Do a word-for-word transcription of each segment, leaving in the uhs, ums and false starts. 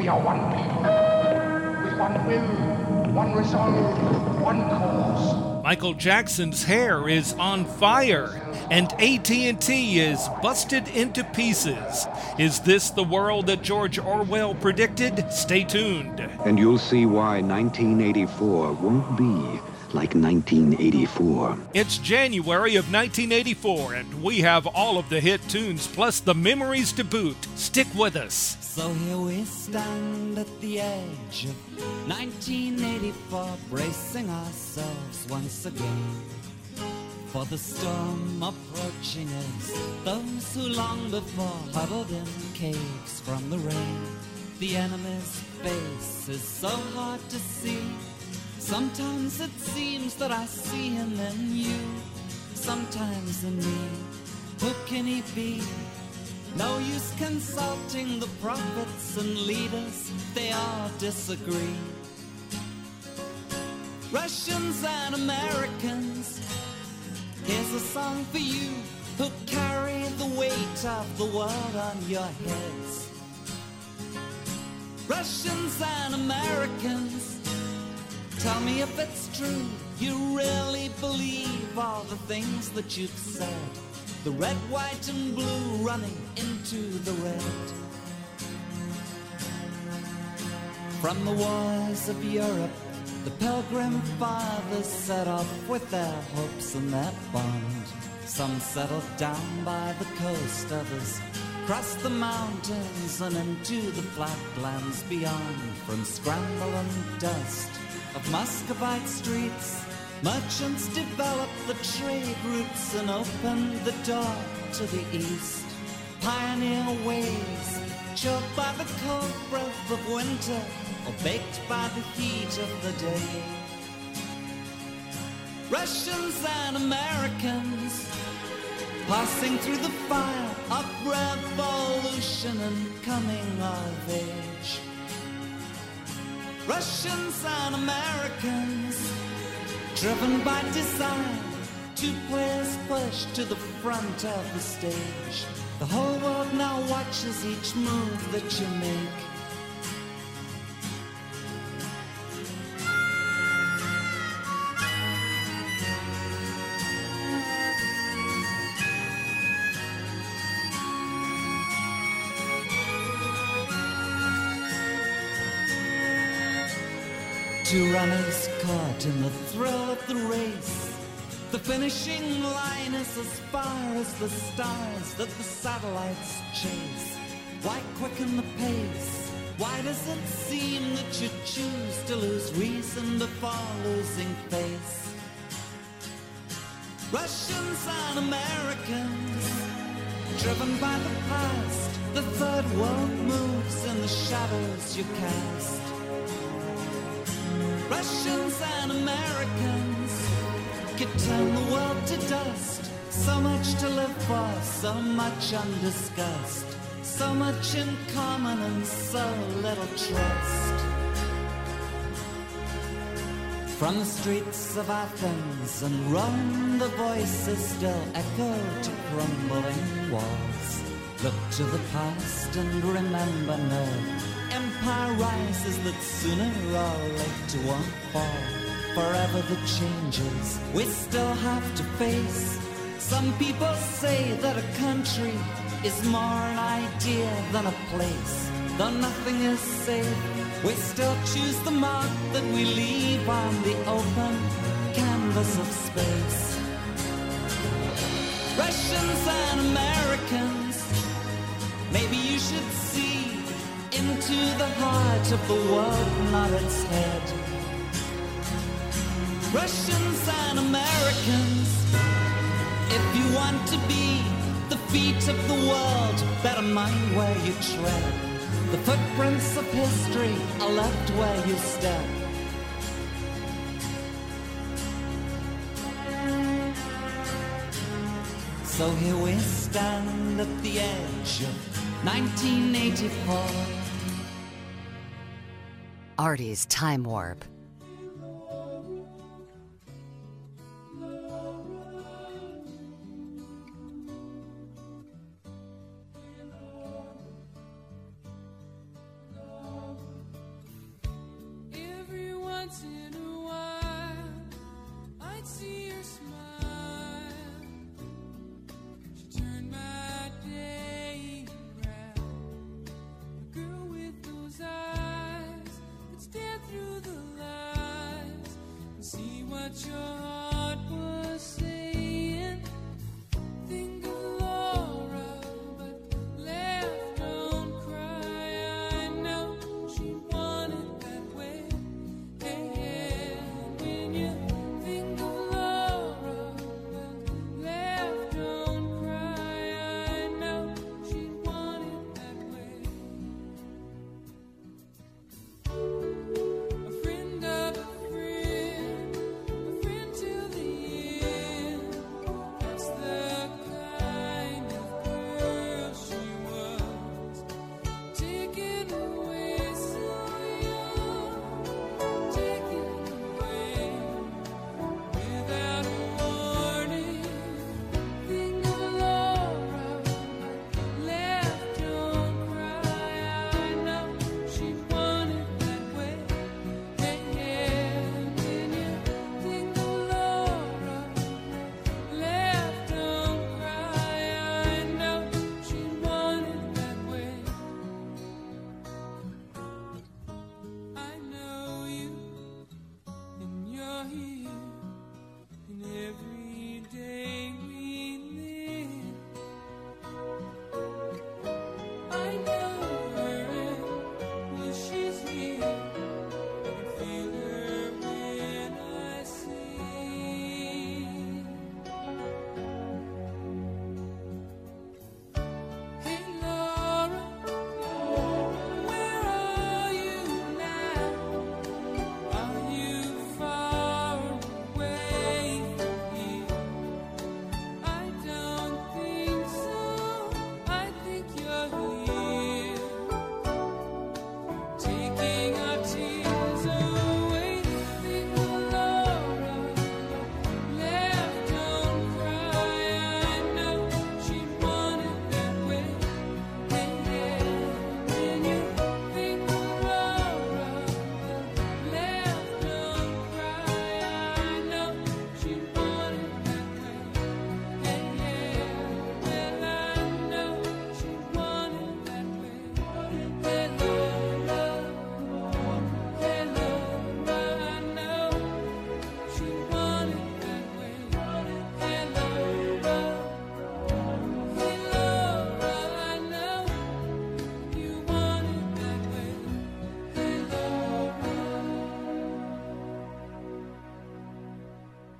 We are one people, with one will, one resolve, one cause. Michael Jackson's hair is on fire, and A T and T is busted into pieces. Is this the world that George Orwell predicted? Stay tuned. And you'll see why nineteen eighty-four won't be like nineteen eighty-four. It's January of nineteen eighty-four, and we have all of the hit tunes plus the memories to boot. Stick with us. So here we stand at the edge of nineteen eighty-four, bracing ourselves once again for the storm approaching us. Those who long before huddled in caves from the rain. The enemy's face is so hard to see. Sometimes it seems that I see him in you, sometimes in me. Who can he be? No use consulting the prophets and leaders, they all disagree. Russians and Americans, here's a song for you who carry the weight of the world on your heads. Russians and Americans, tell me if it's true, you really believe all the things that you've said. The red, white, and blue running into the red. From the wars of Europe, the Pilgrim Fathers set off with their hopes and their bond. Some settled down by the coast, others crossed the mountains and into the flatlands beyond. From scramble and dust of Muscovite streets, merchants developed the trade routes and opened the door to the east. Pioneer ways, choked by the cold breath of winter, or baked by the heat of the day. Russians and Americans, passing through the fire of revolution and coming of age. Russians and Americans, driven by desire, two players push to the front of the stage. The whole world now watches each move that you make. Two runners caught in the thrill of the race. The finishing line is as far as the stars that the satellites chase. Why quicken the pace? Why does it seem that you choose to lose reason before losing face? Russians and Americans, driven by the past, the third world moves in the shadows you cast. Russians and Americans could turn the world to dust. So much to live for, so much undiscussed. So much in common and so little trust. From the streets of Athens and Rome, the voices still echo to crumbling walls. Look to the past and remember no empire rises that sooner or later won't fall. Forever the changes we still have to face. Some people say that a country is more an idea than a place. Though nothing is safe, we still choose the mark that we leave on the open canvas of space. Russians and Americans, maybe you should see into the heart of the world, not its head. Russians and Americans, if you want to be the feet of the world, better mind where you tread. The footprints of history are left where you step. So here we stand at the edge of nineteen eighty-four. Artie's Time Warp.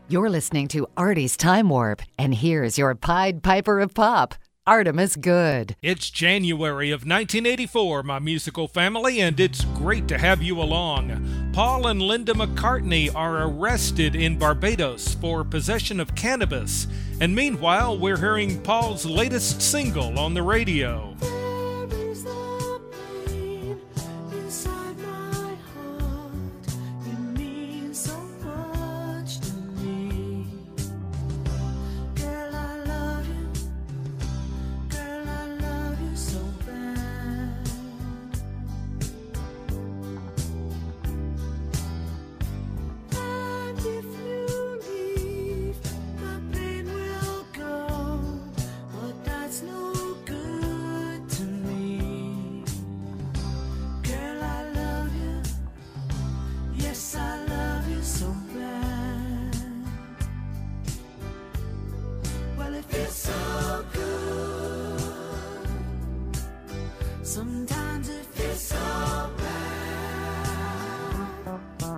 You're listening to Artie's Time Warp, and here's your Pied Piper of Pop, Artemus Good. It's January of nineteen eighty-four, my musical family, and it's great to have you along. Paul and Linda McCartney are arrested in Barbados for possession of cannabis, and meanwhile, we're hearing Paul's latest single on the radio. Sometimes it feels so bad.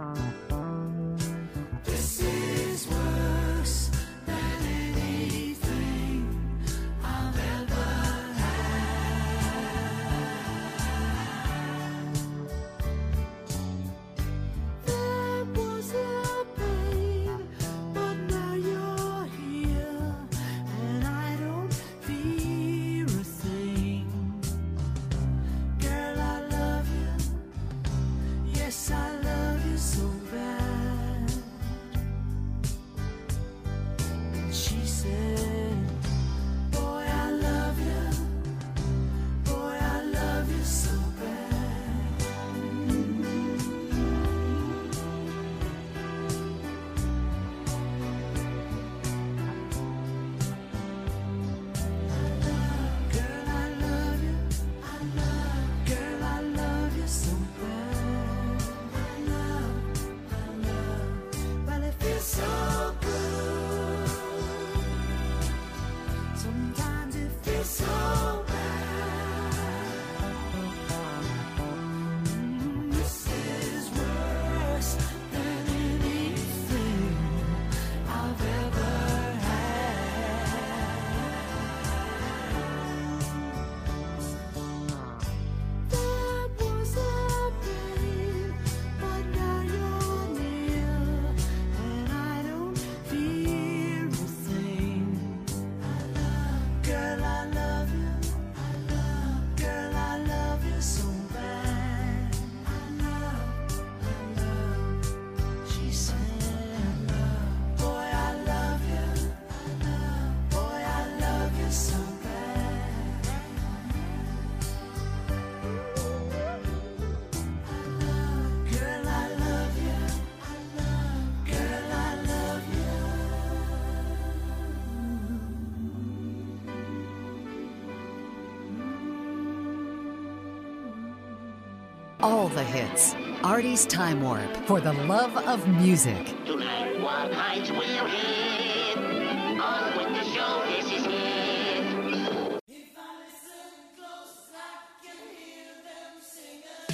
This is worse than anything I've ever had. There was a pain, but now you're here, and I don't fear a thing. Girl, I love you. Yes, I love you so bad. And she said, boy, I love you. Boy, I love you so bad. Girl, I love you. I love, girl, I love you so bad. I love, I love, well, it feels so good. Sometimes it feels so bad. Mm, This is worse than anything I've ever had. There was a pain, but now you're near, and I don't fear a thing. Girl, I love you. Girl, I love you so bad. She said, boy, I love you. Boy, I love you so bad. Girl, I love you. Girl, I love you. All the hits. Artie's Time Warp, for the love of music. Tonight, what heights we'll hit. On with the show, this is it. If I listen close, I can hear them singing.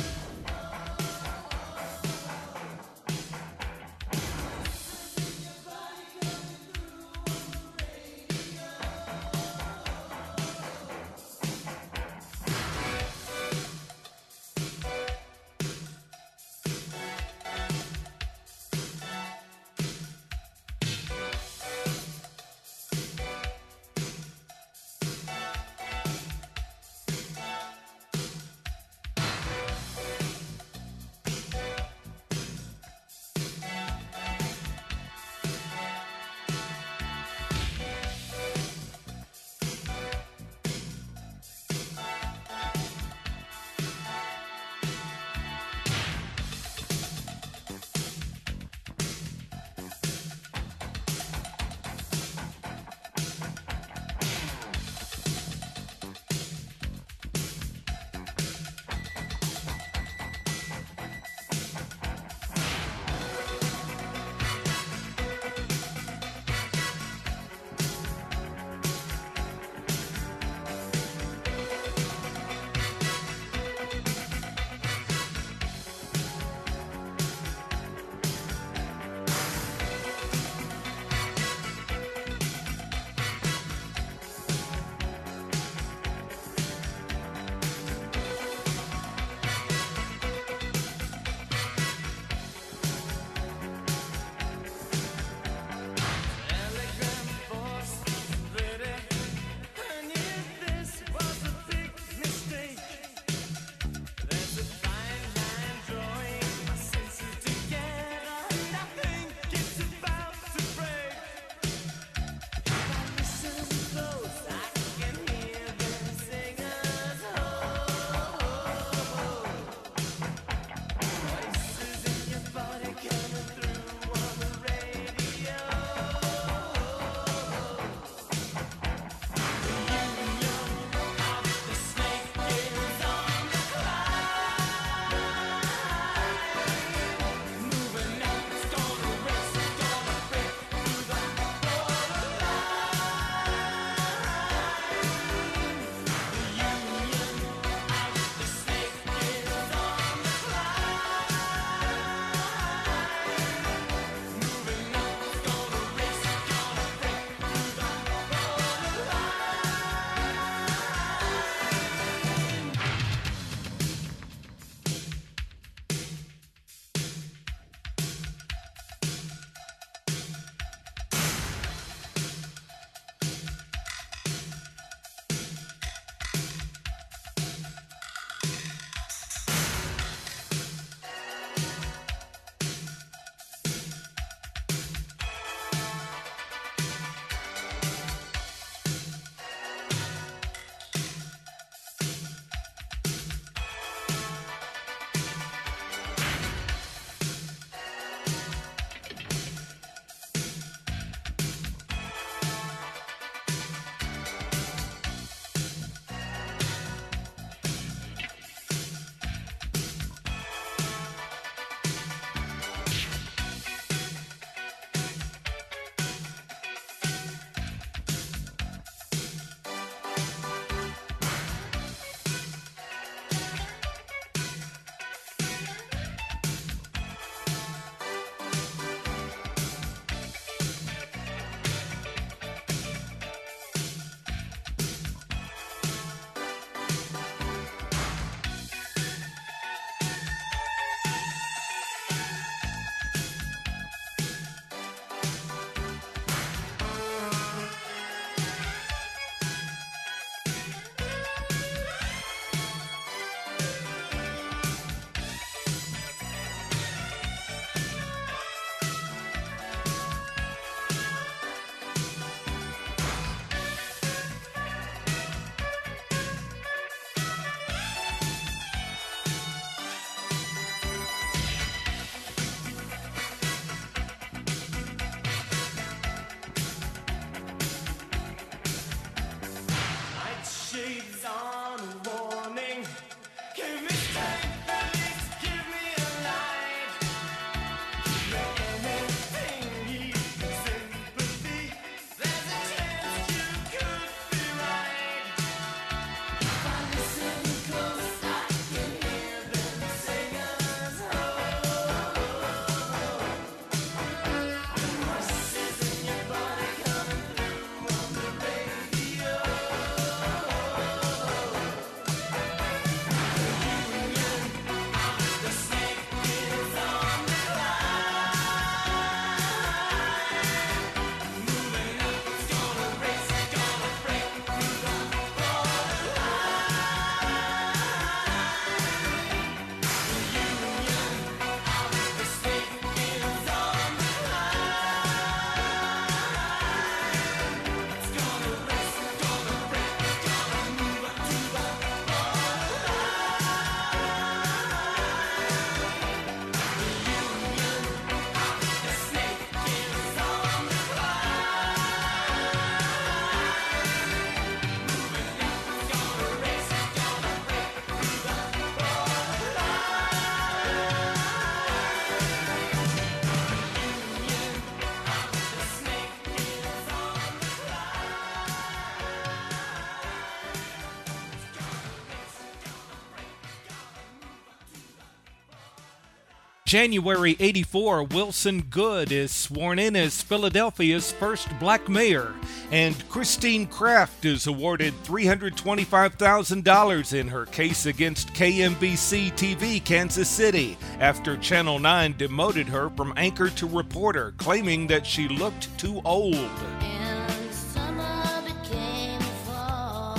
January eighty-four, Wilson Goode is sworn in as Philadelphia's first black mayor, and Christine Kraft is awarded three hundred twenty-five thousand dollars in her case against K M B C T V Kansas City after Channel nine demoted her from anchor to reporter, claiming that she looked too old. And summer became fall.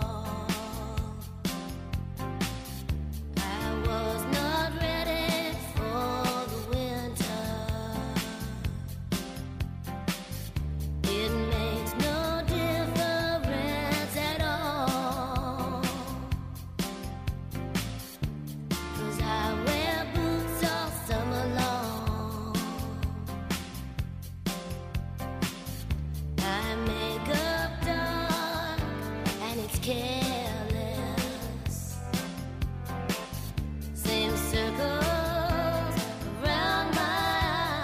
I was not ready for the winter. It makes no difference at all, 'cause I wear boots all summer long. I make up dark and it's careless. Same circles around my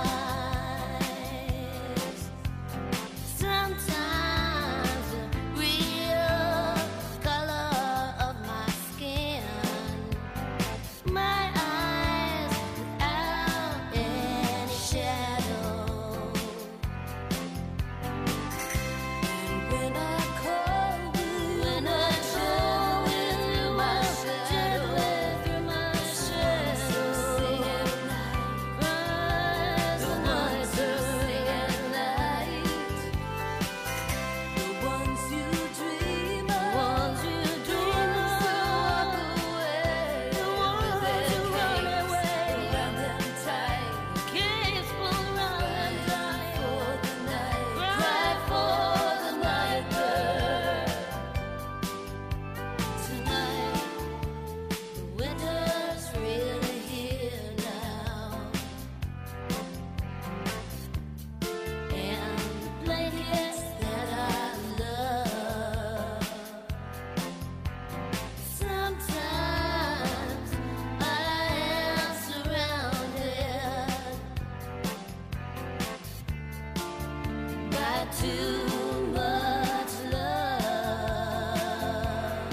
eyes. Sometimes the real color of my skin. My eyes without any shadow. When I call you, when I show you my shadow, through my shadow, sing at night, rise the ones who sing at night, the ones you dream of, the ones you dream of, walk away, the ones that run away, around them tight, capes pull around them for the night, cry for the night bird. Tonight, the winter's really here now, and the blankets that I love. Sometimes I am surrounded by too much love.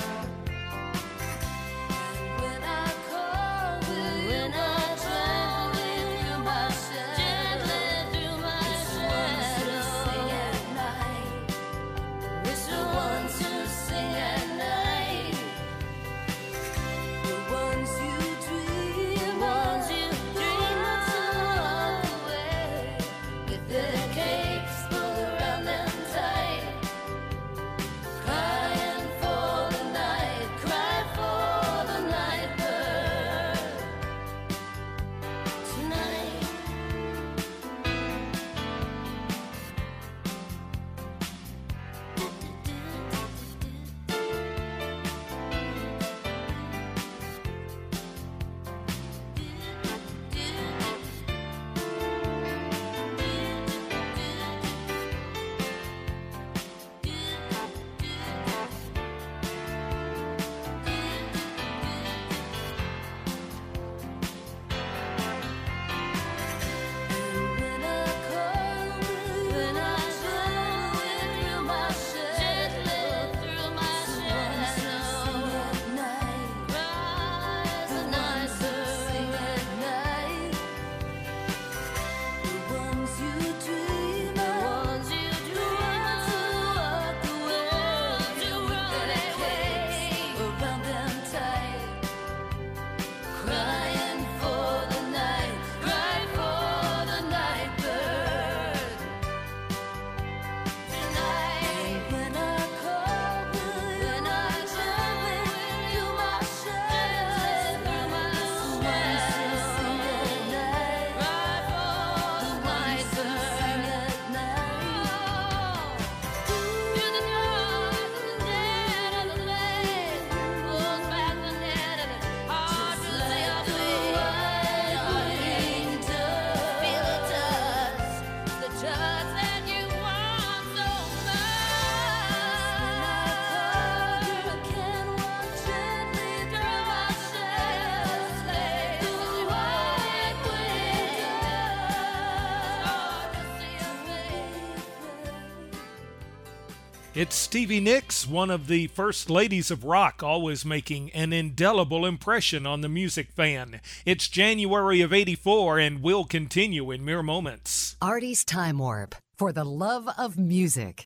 When I call you, when I travel through my shadow, through my shadow, sing at night. It's the ones who sing at night, the ones you dream, ones you dream of, walk away with their capes pulled around them It's Stevie Nicks, one of the first ladies of rock, always making an indelible impression on the music fan. It's January of eighty-four and will continue in mere moments. Artie's Time Warp, for the love of music.